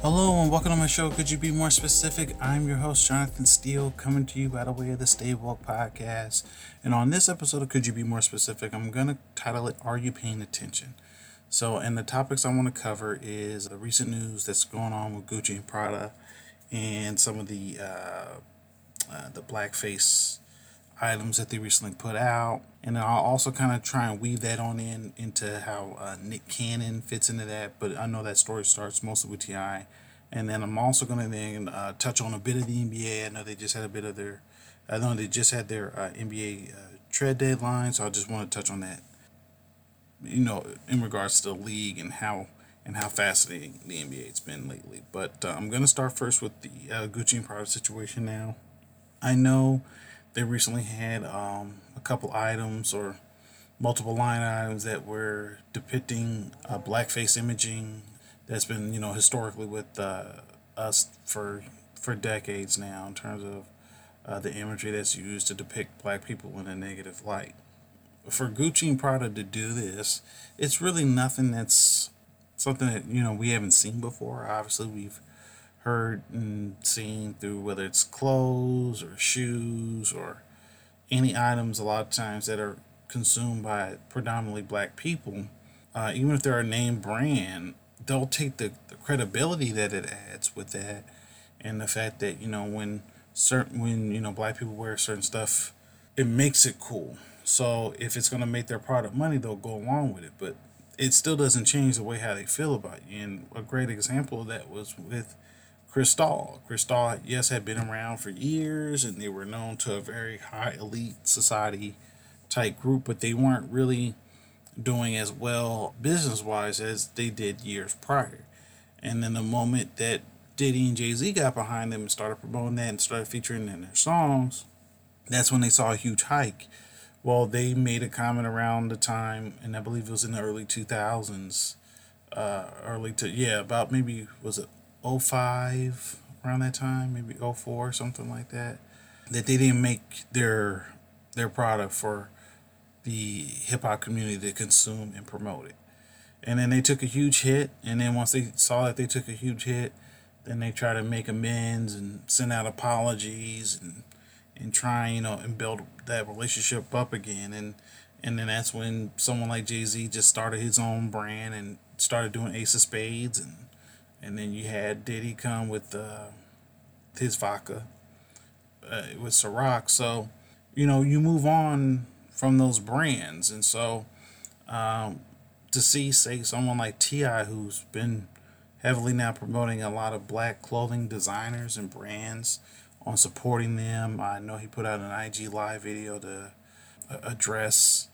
Hello and welcome to my show. Could you be more specific? I'm your host, Jonathan Steele, coming to you by the way of the Stay Woke podcast. And on this episode of Could You Be More Specific, I'm going to title it, Are You Paying Attention? And the topics I want to cover is the recent news that's going on with Gucci and Prada and some of the blackface items that they recently put out. And then I'll also kind of try and weave that on into how Nick Cannon fits into that. But I know that story starts mostly with T.I. And then I'm also going to then touch on a bit of the NBA. I know they just had their NBA trade deadline. So I just want to touch on that, in regards to the league and how fascinating the NBA's been lately. But I'm going to start first with the Gucci and Prada situation now. I know they recently had a couple items or multiple line items that were depicting blackface imaging that's been, historically with us for decades now in terms of the imagery that's used to depict black people in a negative light. For Gucci and Prada to do this, it's really nothing that's something that, we haven't seen before. Obviously, we've heard and seen through whether it's clothes or shoes or any items a lot of times that are consumed by predominantly black people, even if they're a name brand, they'll take the credibility that it adds with that and the fact that, when black people wear certain stuff, it makes it cool. So if it's going to make their product money, they'll go along with it. But it still doesn't change the way how they feel about you. And a great example of that was with Cristal. Cristal, yes, had been around for years and they were known to a very high elite society type group, but they weren't really doing as well business wise as they did years prior. And then the moment that Diddy and Jay-Z got behind them and started promoting that and started featuring in their songs, that's when they saw a huge hike. Well, they made a comment around the time, and I believe it was in the early 2000s, about maybe, was it '05, around that time, maybe '04, something like that, that they didn't make their product for the hip hop community to consume and promote it. And then they took a huge hit, and then once they saw that they took a huge hit, then they try to make amends and send out apologies and try, and build that relationship up again. And then that's when someone like Jay-Z just started his own brand and started doing Ace of Spades, and then you had Diddy come with his vodka with Ciroc. So, you move on from those brands. And so to see, say, someone like T.I., who's been heavily now promoting a lot of black clothing designers and brands on supporting them. I know he put out an IG live video to address,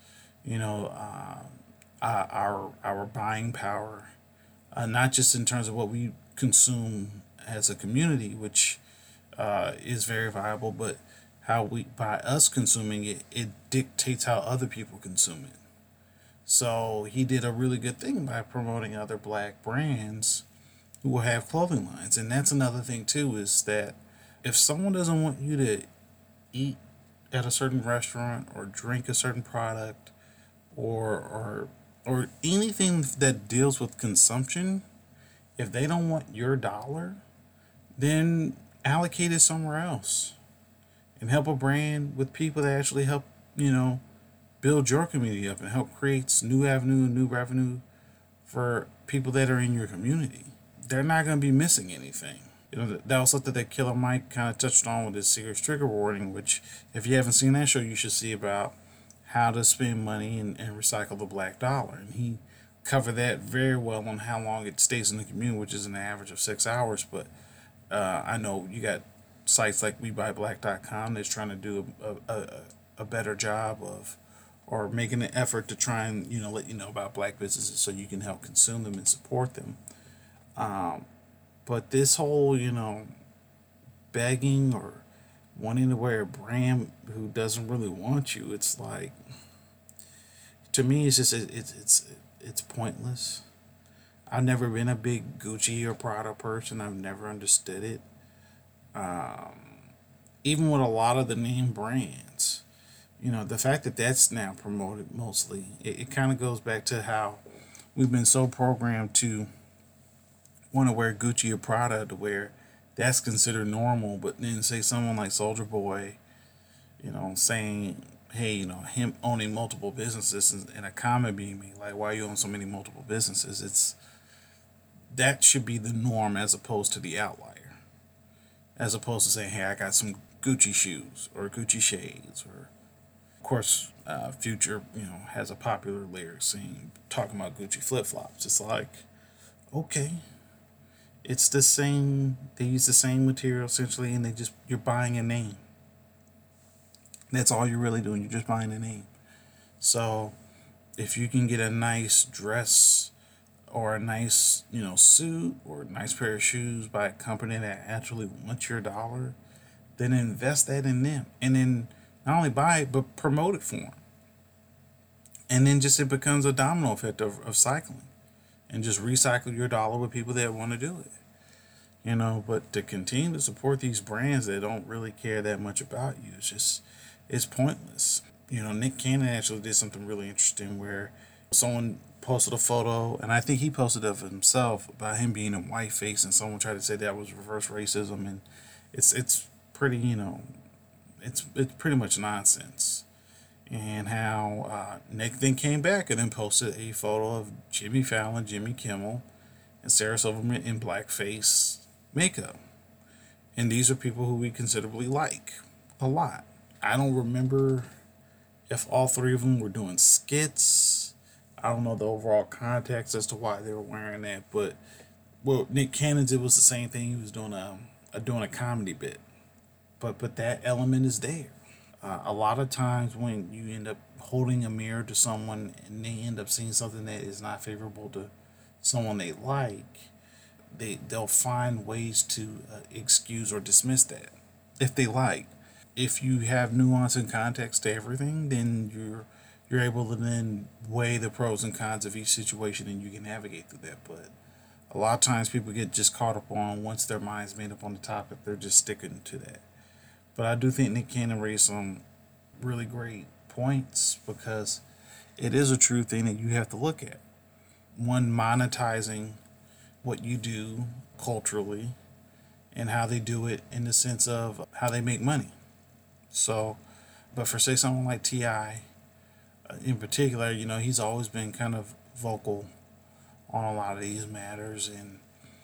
our buying power, not just in terms of what we consume as a community, which is very viable, but how by us consuming it, it dictates how other people consume it. So he did a really good thing by promoting other black brands who will have clothing lines. And that's another thing too, is that if someone doesn't want you to eat at a certain restaurant or drink a certain product or anything that deals with consumption, if they don't want your dollar, then allocate it somewhere else and help a brand with people that actually help, build your community up and help create new avenue and new revenue for people that are in your community. They're not going to be missing anything. That was something that Killer Mike kind of touched on with his serious trigger warning, which, if you haven't seen that show, you should see about how to spend money and recycle the black dollar. And he covered that very well on how long it stays in the community, which is an average of 6 hours. But I know you got sites like WeBuyBlack.com that's trying to do a better job of, or making an effort to try and, let you know about black businesses so you can help consume them and support them. But this whole, begging or wanting to wear a brand who doesn't really want you, it's like, to me, it's just, it's pointless. I've never been a big Gucci or Prada person. I've never understood it. Even with a lot of the name brands, the fact that that's now promoted mostly, it kind of goes back to how we've been so programmed to want to wear Gucci or Prada to where that's considered normal, but then say someone like Soldier Boy, saying, hey, him owning multiple businesses and a comment being made, like, why you own so many multiple businesses? That should be the norm as opposed to the outlier. As opposed to saying, hey, I got some Gucci shoes or Gucci shades, or of course, Future, has a popular lyric saying, talking about Gucci flip flops. It's like, okay, it's the same. They use the same material essentially, and you're buying a name. That's all you're really doing. You're just buying a name. So, if you can get a nice dress or a nice, suit or a nice pair of shoes by a company that actually wants your dollar, then invest that in them, and then not only buy it but promote it for them. And then it becomes a domino effect of cycling, and just recycle your dollar with people that want to do it. But to continue to support these brands that don't really care that much about you, it's pointless. Nick Cannon actually did something really interesting where someone posted a photo, and I think he posted of himself about him being in whiteface, and someone tried to say that was reverse racism, and it's pretty, it's pretty much nonsense. And how Nick then came back and then posted a photo of Jimmy Fallon, Jimmy Kimmel, and Sarah Silverman in blackface makeup. And these are people who we considerably like a lot. I don't remember if all three of them were doing skits. I don't know the overall context as to why they were wearing that, but Nick Cannon did was the same thing. He was doing a comedy bit, but that element is there. A lot of times when you end up holding a mirror to someone and they end up seeing something that is not favorable to someone they like, they'll find ways to excuse or dismiss that if they like. If you have nuance and context to everything, then you're able to then weigh the pros and cons of each situation, and you can navigate through that. But a lot of times people get just caught up on, once their mind's made up on the topic, they're just sticking to that. But I do think Nick Cannon raised some really great points, because it is a true thing that you have to look at. One, monetizing what you do culturally, and how they do it in the sense of how they make money. So, but for say someone like T.I. In particular, he's always been kind of vocal on a lot of these matters, and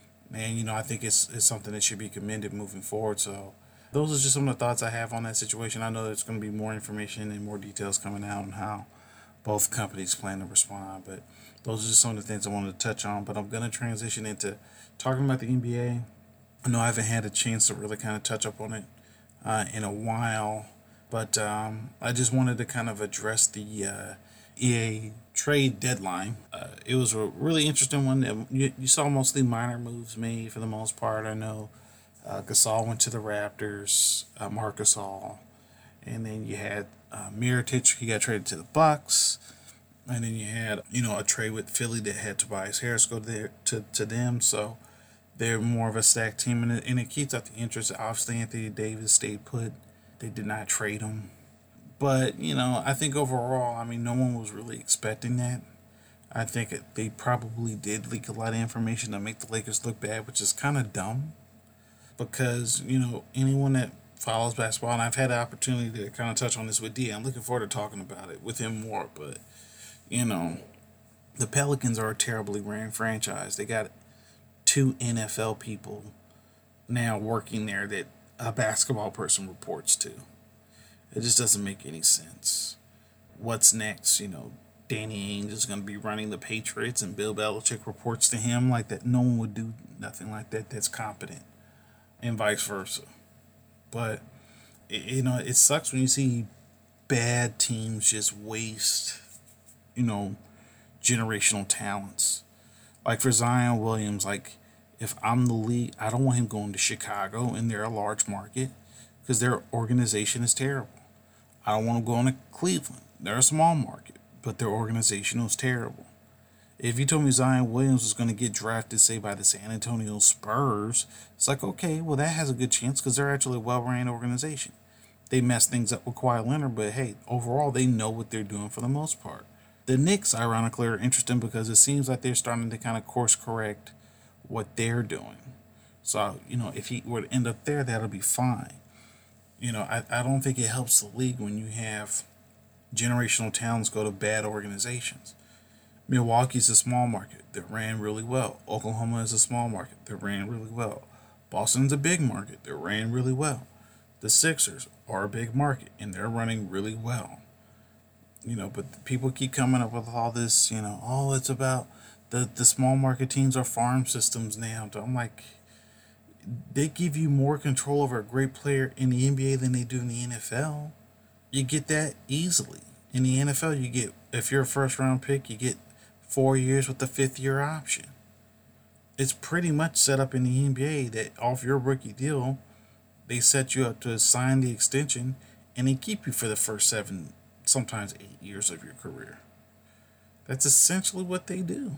I think it's something that should be commended moving forward. So those are just some of the thoughts I have on that situation. I know there's going to be more information and more details coming out on how both companies plan to respond, but those are just some of the things I wanted to touch on. But I'm going to transition into talking about the NBA. I know I haven't had a chance to really kind of touch up on it in a while, but I just wanted to kind of address the EA trade deadline. It was a really interesting one. You saw mostly minor moves made for the most part. I know Gasol went to the Raptors, Marc Gasol, and then you had Mirotic. He got traded to the Bucks, and then you had a trade with Philly that had Tobias Harris go there to them. So they're more of a stacked team, and it keeps out the interest. Obviously, Anthony Davis stayed put. They did not trade him, but I think overall, no one was really expecting that. I think they probably did leak a lot of information to make the Lakers look bad, which is kind of dumb. Because, anyone that follows basketball, and I've had the opportunity to kind of touch on this with D. I'm looking forward to talking about it with him more. But, the Pelicans are a terribly ran franchise. They got 2 NFL people now working there that a basketball person reports to. It just doesn't make any sense. What's next? Danny Ainge is going to be running the Patriots, and Bill Belichick reports to him like that. No one would do nothing like that that's competent, and vice versa. But it sucks when you see bad teams just waste generational talents. Like for Zion Williams, if I'm the league, I don't want him going to Chicago, and they're a large market, because their organization is terrible. I don't want him going to Cleveland. They're a small market, but their organization is terrible. If you told me Zion Williams was going to get drafted, say, by the San Antonio Spurs, it's like, okay, well, that has a good chance, because they're actually a well-ran organization. They messed things up with Kawhi Leonard, but hey, overall, they know what they're doing for the most part. The Knicks, ironically, are interesting because it seems like they're starting to kind of course correct what they're doing. So, if he were to end up there, that'll be fine. I don't think it helps the league when you have generational talents go to bad organizations. Milwaukee's a small market that ran really well. Oklahoma is a small market that ran really well. Boston's a big market that ran really well. The Sixers are a big market and they're running really well. But people keep coming up with all this, oh, it's about the small market teams are farm systems now. I'm like, they give you more control over a great player in the NBA than they do in the NFL. You get that easily. In the NFL, you get, if you're a first round pick, you get 4 years with the 5th year option. It's pretty much set up in the NBA that off your rookie deal, they set you up to sign the extension and they keep you for the first 7, sometimes 8 years of your career. That's essentially what they do.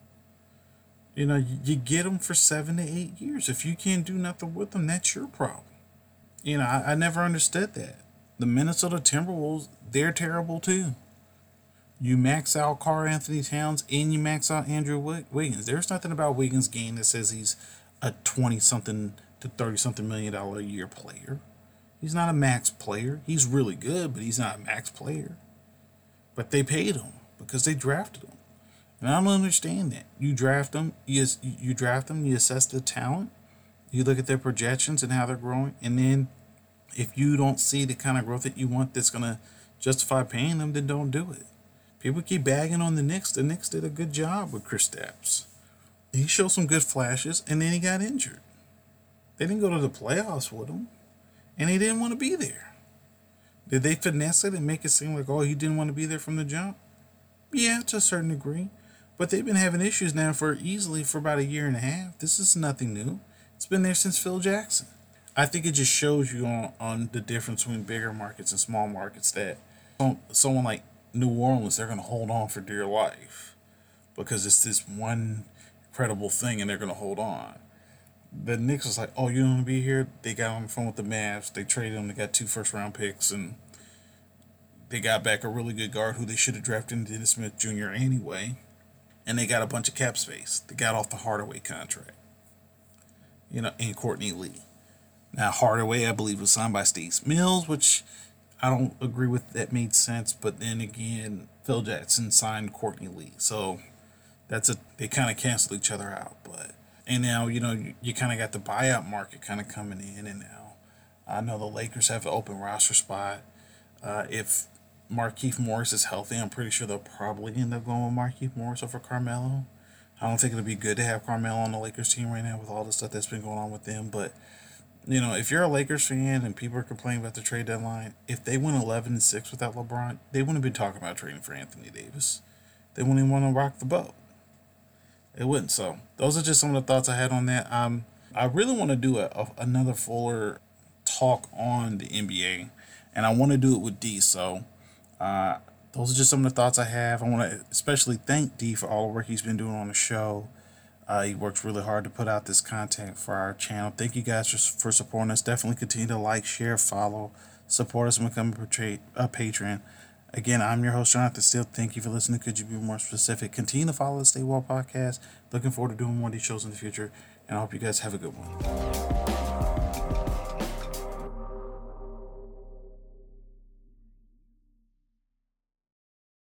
You get them for 7 to 8 years. If you can't do nothing with them, that's your problem. I never understood that. The Minnesota Timberwolves, they're terrible too. You max out Karl-Anthony Towns and you max out Andrew Wiggins. There's nothing about Wiggins' game that says he's a 20-something to 30-something million dollar a year player. He's not a max player. He's really good, but he's not a max player. But they paid him because they drafted him. And I don't understand that. You draft them, you assess the talent, you look at their projections and how they're growing, and then if you don't see the kind of growth that you want that's going to justify paying them, then don't do it. People keep bagging on the Knicks. The Knicks did a good job with Kristaps. He showed some good flashes, and then he got injured. They didn't go to the playoffs with him, and he didn't want to be there. Did they finesse it and make it seem like, oh, he didn't want to be there from the jump? Yeah, to a certain degree. But they've been having issues now for about a year and a half. This is nothing new. It's been there since Phil Jackson. I think it just shows you on the difference between bigger markets and small markets that someone like New Orleans, they're going to hold on for dear life because it's this one credible thing and they're going to hold on. The Knicks was like, oh, you don't want to be here? They got on the phone with the Mavs. They traded them. They got 2 first-round picks, and they got back a really good guard who they should have drafted in Dennis Smith Jr. anyway. And they got a bunch of cap space. They got off the Hardaway contract. And Courtney Lee. Now, Hardaway, I believe, was signed by Steve Mills, which I don't agree with. That made sense. But then again, Phil Jackson signed Courtney Lee. So they kind of cancel each other out. And now, you kind of got the buyout market kind of coming in. And now I know the Lakers have an open roster spot. If Markieff Morris is healthy, I'm pretty sure they'll probably end up going with Markieff Morris over Carmelo. I don't think it'll be good to have Carmelo on the Lakers team right now with all the stuff that's been going on with them. But, if you're a Lakers fan and people are complaining about the trade deadline, if they went 11-6 without LeBron, they wouldn't be talking about trading for Anthony Davis. They wouldn't even want to rock the boat. It wouldn't. So those are just some of the thoughts I had on that. I really want to do another fuller talk on the NBA, and I want to do it with D. So those are just some of the thoughts I have. I want to especially thank D for all the work he's been doing on the show. He works really hard to put out this content for our channel. Thank you guys for supporting us. Definitely continue to like, share, follow, support us, and become a patron. Again, I'm your host, Jonathan Steele. Thank you for listening. Could you be more specific? Continue to follow the Stay Well podcast. Looking forward to doing more of these shows in the future, and I hope you guys have a good one.